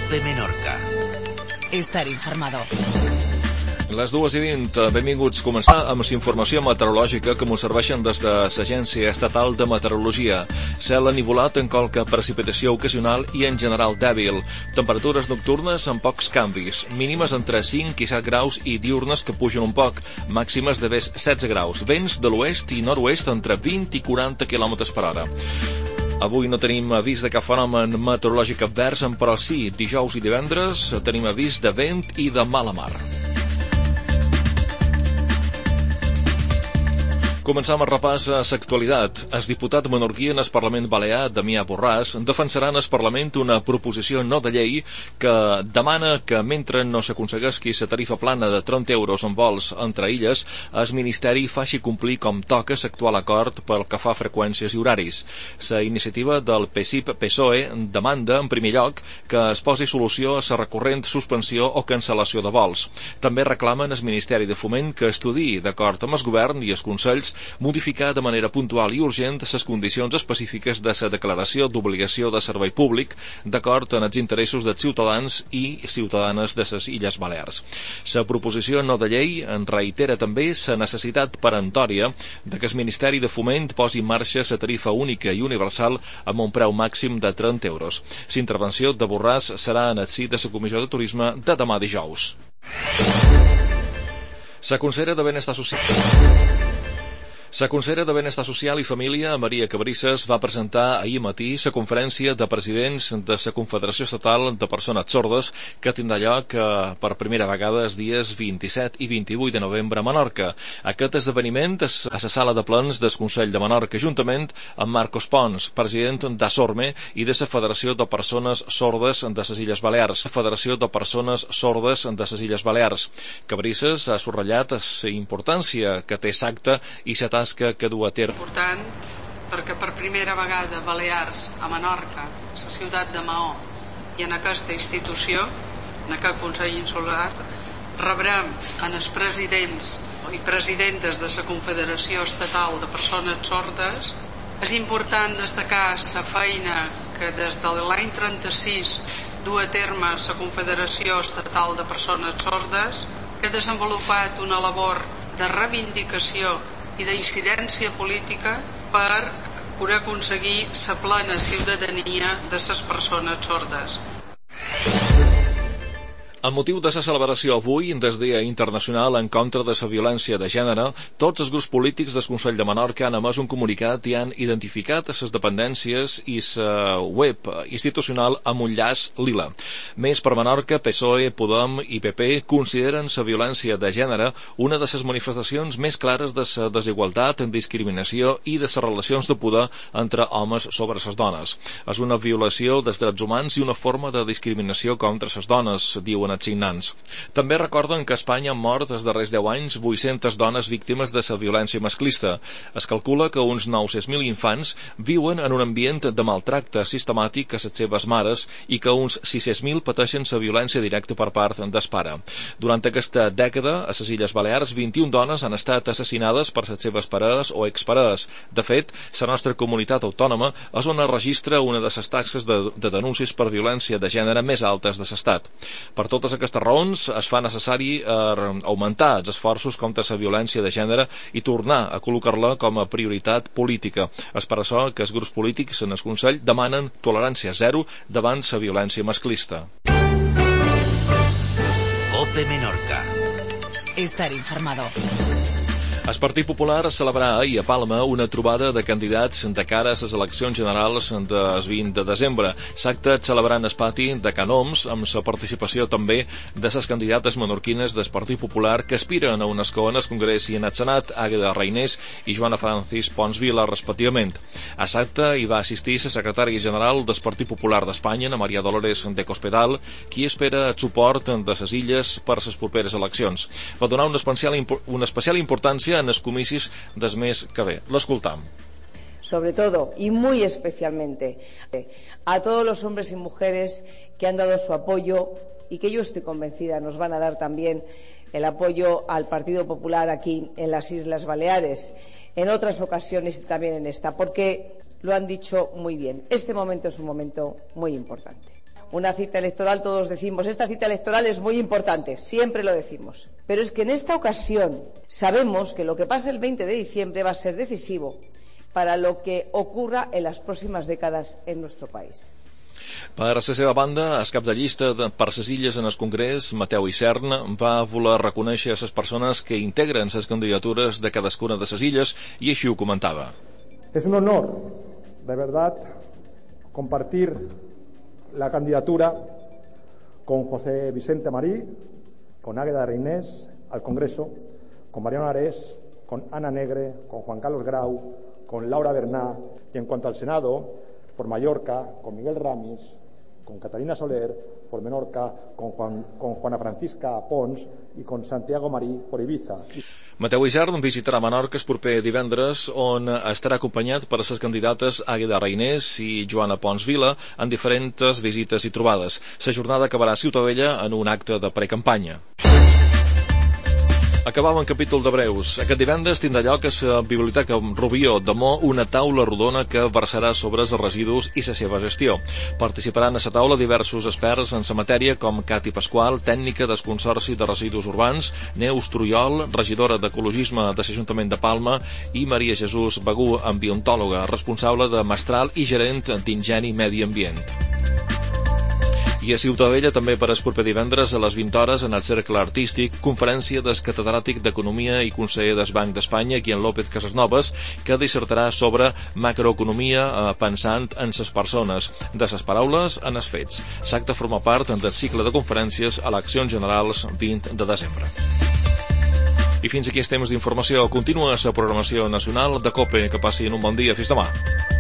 OPE Menorca. Estar informado. Les 2:20, benvinguts. Començar amb la informació meteorològica que ens serveixen des de l'Agència Estatal de Meteorologia. Cel enivolat amb qualque precipitació ocasional i en general dèbil. Temperatures nocturnes amb pocs canvis. Mínimes entre 5 i 7 graus i diurnes que pugen un poc. Màximes de 16 graus. Vents de l'oest i nord-oest entre 20 i 40 km per hora. Avui no tenim avís de cap fenomen meteorològic advers, però sí, dijous i divendres tenim avís de vent i de mala mar. Començam el repàs a l'actualitat. El diputat menorquí en el Parlament Balear, Damià Borràs, defensarà en el Parlament una proposició no de llei que demana que mentre no s'aconsegueixi la tarifa plana de 30 euros en vols entre illes, el Ministeri faci complir com toca l'actual acord pel que fa a freqüències i horaris. La iniciativa del PSIP-PSOE demanda, en primer lloc, que es posi solució a la recurrent suspensió o cancel·lació de vols. També reclamen al Ministeri de Foment que estudiï, d'acord amb el govern i els consells, modificar de manera puntual i urgent les condicions específiques de la declaració d'obligació de servei públic d'acord amb els interessos dels ciutadans i ciutadanes de les Illes Balears. La proposició no de llei en reitera també la necessitat peremptòria de que el Ministeri de Foment posi en marxa la tarifa única i universal amb un preu màxim de 30 euros. La intervenció de Borràs serà en el si de la Comissió de Turisme de demà dijous. La consellera de Benestar Social. La consellera de Benestar Social i Família, Maria Cabrisses, va presentar ahir matí la conferència de presidents de la Confederació Estatal de Persones Sordes que tindrà lloc per primera vegada els dies 27 i 28 de novembre a Menorca. Aquest esdeveniment és a la sala de plens del Consell de Menorca, juntament amb Marcos Pons, president d'Asorme i de la Federació de Persones Sordes de les Illes Balears. Federació de Persones Sordes de les Illes Balears. Cabrisses ha subratllat la importància que té l'acte i la tasca que du a terme. Important perquè per primera vegada Balears a Menorca, a la ciutat de Maó i en aquesta institució, en aquest Consell Insular, rebrem en els presidents i presidentes de la Confederació Estatal de Persones Sordes. És important destacar la feina que des de l'any 36 du a terme la Confederació Estatal de Persones Sordes, que ha desenvolupat una labor de reivindicació i d'incidència política per poder aconseguir la plena ciutadania de les persones sordes. Amb motiu de la celebració avui del Dia Internacional en contra de la violència de gènere, tots els grups polítics del Consell de Menorca han emès un comunicat i han identificat les dependències i la web institucional amb un llaç lila. Més per Menorca, PSOE, Podem i PP consideren la violència de gènere una de les manifestacions més clares de la desigualtat, discriminació i de les relacions de poder entre homes sobre les dones. És una violació dels drets humans i una forma de discriminació contra les dones, diuen els signants. També recorden que a Espanya han mort els darrers 10 anys 800 dones víctimes de la violència masclista. Es calcula que uns 900.000 infants viuen en un ambient de maltracte sistemàtic a les seves mares i que uns 600.000 pateixen la violència directa per part del pare. Durant aquesta dècada, a les Illes Balears, 21 dones han estat assassinades per les seves parelles o exparelles. De fet, la nostra comunitat autònoma és on es registra una de les taxes de denúncies per violència de gènere més altes de l'estat. Per totes aquestes raons, es fa necessari augmentar els esforços contra la violència de gènere i tornar a col·locar-la com a prioritat política. És per això que els grups polítics en el Consell demanen tolerància zero davant la violència masclista. OPE Menorca. Estar informado. El Partit Popular celebrarà ahir a Palma una trobada de candidats de cara a les eleccions generals del 20 de desembre. L'acte es celebrarà en el pati de Can Oms, amb la participació també de les candidates menorquines del Partit Popular que aspiren a un escó en el Congrés i en el Senat, Àgueda Reinés i Joana Francis Pons Vila, respectivament. A l'acte hi va assistir la secretària general del Partit Popular d'Espanya, Ana Maria Dolores de Cospedal, qui espera el suport de les illes per a les properes eleccions. Va donar una especial importància en els comicis del mes que ve. L'escoltam. Sobre todo y muy especialmente a todos los hombres y mujeres que han dado su apoyo y que yo estoy convencida nos van a dar también el apoyo al Partido Popular aquí en las Islas Baleares, en otras ocasiones y también en esta, porque lo han dicho muy bien. Este momento es un momento muy importante. una cita electoral, todos decimos, esta cita electoral es muy importante, siempre lo decimos. Pero es que en esta ocasión sabemos que lo que pase el 20 de diciembre va a ser decisivo para lo que ocurra en las próximas décadas en nuestro país. Per la seva banda, el cap de llista per les Illes en el Congrés, Mateu Isern, va voler reconèixer les persones que integren les candidatures de cadascuna de les illes i així ho comentava. Es un honor, de verdad, compartir la candidatura con José Vicente Marí, con Águeda Reinés al Congreso, con Mariano Ares, con Ana Negre, con Juan Carlos Grau, con Laura Berná, y en cuanto al Senado, por Mallorca, con Miguel Ramis, con Catalina Soler, por Menorca, con Juana Francisca Pons i con Santiago Marí por Ibiza. Mateu Isern visitarà Menorca el proper divendres, on estarà acompanyat per les candidates Àgueda Reinés i Joana Pons Vila en diferents visites i trobades. La jornada acabarà a Ciutadella en un acte de precampanya. Acabava un capítol de breus. Aquest divendres tindrà lloc a la Biblioteca Rubió de Mo una taula rodona que versarà sobre els residus i la seva gestió. Participaran a la taula diversos experts en la matèria com Cati Pasqual, tècnica del Consorci de Residus Urbans, Neus Trujol, regidora d'Ecologisme de l'Ajuntament de Palma, i Maria Jesús Begú, ambientòloga, responsable de Mestral i gerent d'Ingeni Medi Ambient. I a Ciutadella també per el proper divendres a les 20 hores en el Cercle Artístic, conferència del catedràtic d'Economia i conseller del Banc d'Espanya, Guillem López Casasnovas, que dissertarà sobre macroeconomia pensant en les persones, de les paraules en els fets. L'acte forma part del cicle de conferències a Eleccions Generals 20 de desembre. I fins aquí els temps d'informació. Continua la programació nacional de COPE. Que passin un bon dia. Fins demà.